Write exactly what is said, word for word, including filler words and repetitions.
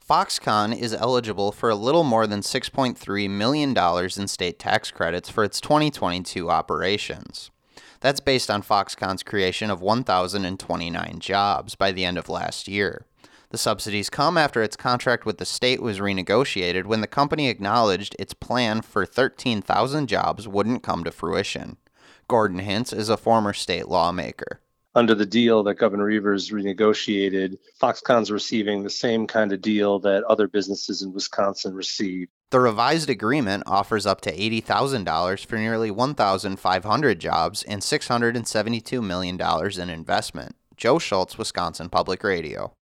Foxconn is eligible for a little more than six point three million dollars in state tax credits for its twenty twenty-two operations. That's based on Foxconn's creation of one thousand twenty-nine jobs by the end of last year. The subsidies come after its contract with the state was renegotiated when the company acknowledged its plan for thirteen thousand jobs wouldn't come to fruition. Gordon Hintz is a former state lawmaker. Under the deal that Governor Evers renegotiated, Foxconn's receiving the same kind of deal that other businesses in Wisconsin receive. The revised agreement offers up to eighty thousand dollars for nearly one thousand five hundred jobs and six hundred seventy-two million dollars in investment. Joe Schultz, Wisconsin Public Radio.